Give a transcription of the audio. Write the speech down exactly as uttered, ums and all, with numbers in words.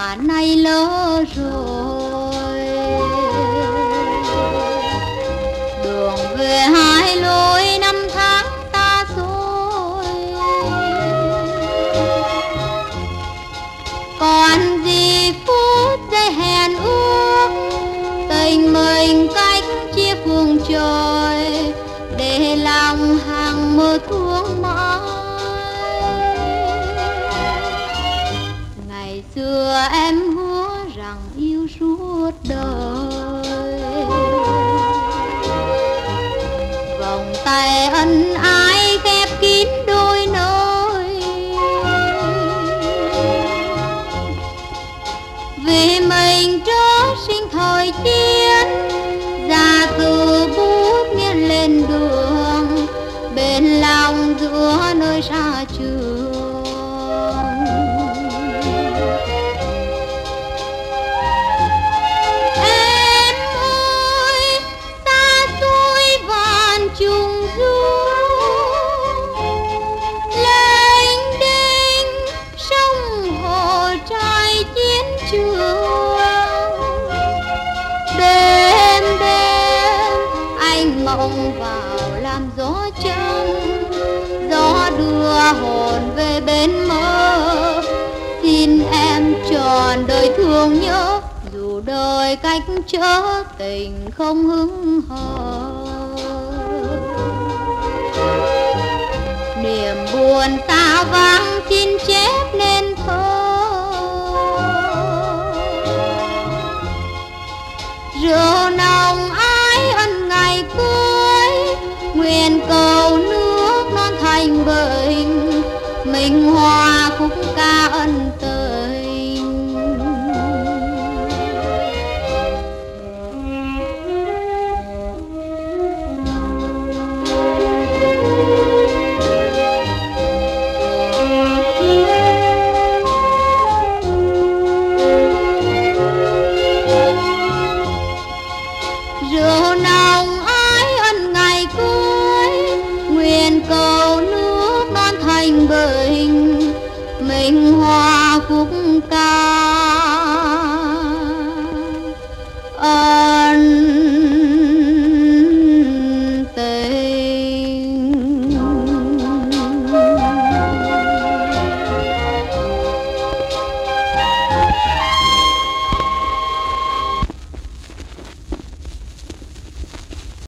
mà nay lỡ rồi. Đường về hai lối năm tháng ta rồi, còn gì phút giây hẹn ước, tình mình cách chia phương trời, để lòng hàng mơ thương mãi. Ngày xưa em hứa rằng yêu suốt đời, vòng tay ân ái khép kín đôi nơi. Vì mình trở sinh thời chiến, ra từ bút nghiêng lên đường, bên lòng giữa nơi xa trường. Em ơi xa xôi vạn trùng du, lênh đênh sông hồ trải chiến trường. Đêm đêm anh mộng vào làm gió trắng, gió đưa hồn về bên mơ. Xin em trọn đời thương nhớ, dù đời cách trở tình không hững hờ. Niềm buồn ta vắng xin chép nên thơ,